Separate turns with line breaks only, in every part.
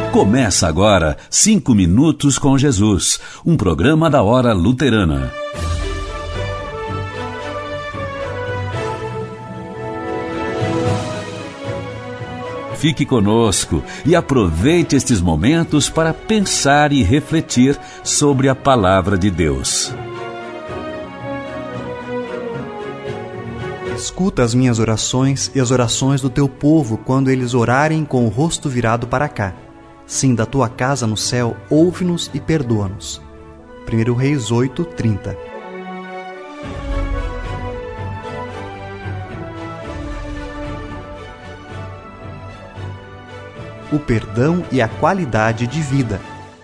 Começa agora 5 Minutos com Jesus, um programa da Hora Luterana. Fique conosco e aproveite estes momentos para pensar e refletir sobre a Palavra de Deus.
Escuta as minhas orações e as orações do teu povo quando eles orarem com o rosto virado para cá. Sim, da tua casa no céu, ouve-nos e perdoa-nos. 1 Reis 8:30. O perdão e a qualidade de vida.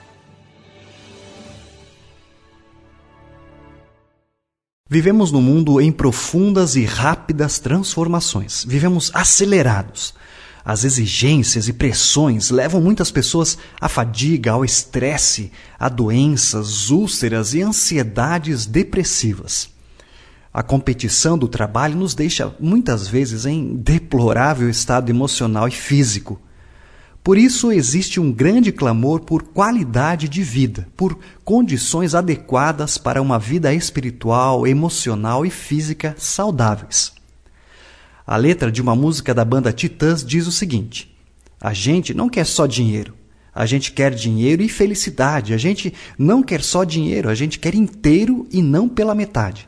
Vivemos num mundo em profundas e rápidas transformações. Vivemos acelerados. As exigências e pressões levam muitas pessoas à fadiga, ao estresse, a doenças, úlceras e ansiedades depressivas. A competição do trabalho nos deixa muitas vezes em deplorável estado emocional e físico. Por isso existe um grande clamor por qualidade de vida, por condições adequadas para uma vida espiritual, emocional e física saudáveis. A letra de uma música da banda Titãs diz o seguinte: a gente não quer só dinheiro, a gente quer dinheiro e felicidade, a gente não quer só dinheiro, a gente quer inteiro e não pela metade.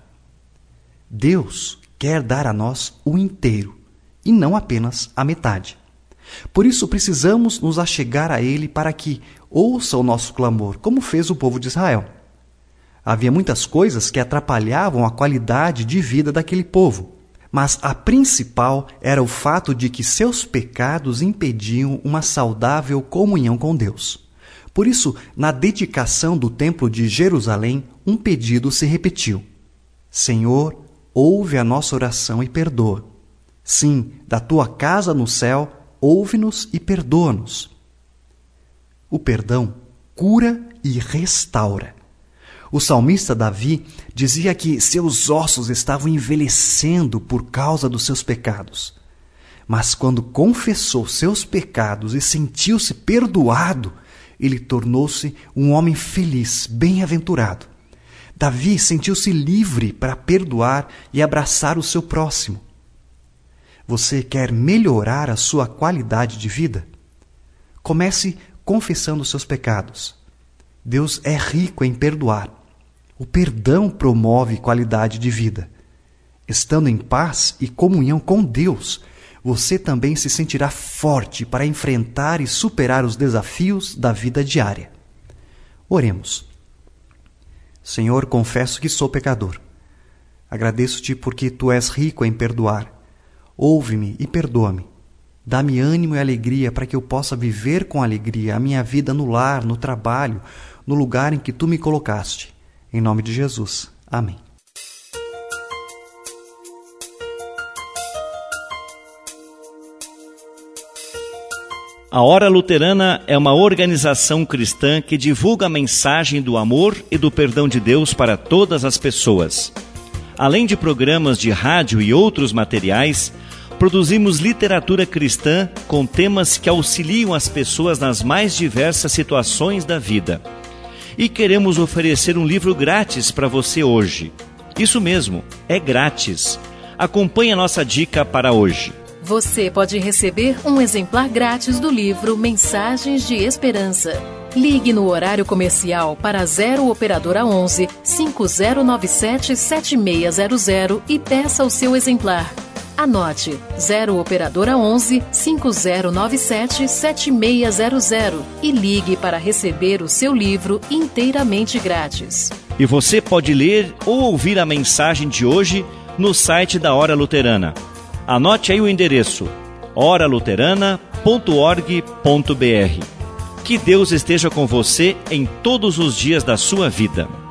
Deus quer dar a nós o inteiro e não apenas a metade. Por isso precisamos nos achegar a Ele para que ouça o nosso clamor, como fez o povo de Israel. Havia muitas coisas que atrapalhavam a qualidade de vida daquele povo, mas a principal era o fato de que seus pecados impediam uma saudável comunhão com Deus. Por isso, na dedicação do Templo de Jerusalém, um pedido se repetiu: Senhor, ouve a nossa oração e perdoa. Sim, da tua casa no céu, ouve-nos e perdoa-nos. O perdão cura e restaura. O salmista Davi dizia que seus ossos estavam envelhecendo por causa dos seus pecados. Mas quando confessou seus pecados e sentiu-se perdoado, ele tornou-se um homem feliz, bem-aventurado. Davi sentiu-se livre para perdoar e abraçar o seu próximo. Você quer melhorar a sua qualidade de vida? Comece confessando os seus pecados. Deus é rico em perdoar. O perdão promove qualidade de vida. Estando em paz e comunhão com Deus, você também se sentirá forte para enfrentar e superar os desafios da vida diária. Oremos. Senhor, confesso que sou pecador. Agradeço-te porque tu és rico em perdoar. Ouve-me e perdoa-me. Dá-me ânimo e alegria para que eu possa viver com alegria a minha vida no lar, no trabalho, no lugar em que tu me colocaste. Em nome de Jesus. Amém.
A Hora Luterana é uma organização cristã que divulga a mensagem do amor e do perdão de Deus para todas as pessoas. Além de programas de rádio e outros materiais, produzimos literatura cristã com temas que auxiliam as pessoas nas mais diversas situações da vida. E queremos oferecer um livro grátis para você hoje. Isso mesmo, é grátis. Acompanhe a nossa dica para hoje.
Você pode receber um exemplar grátis do livro Mensagens de Esperança. Ligue no horário comercial para 0 Operadora 11 5097 7600 e peça o seu exemplar. Anote 0 Operadora 11 5097 7600 e ligue para receber o seu livro inteiramente grátis.
E você pode ler ou ouvir a mensagem de hoje no site da Hora Luterana. Anote aí o endereço: oraluterana.org.br. Que Deus esteja com você em todos os dias da sua vida.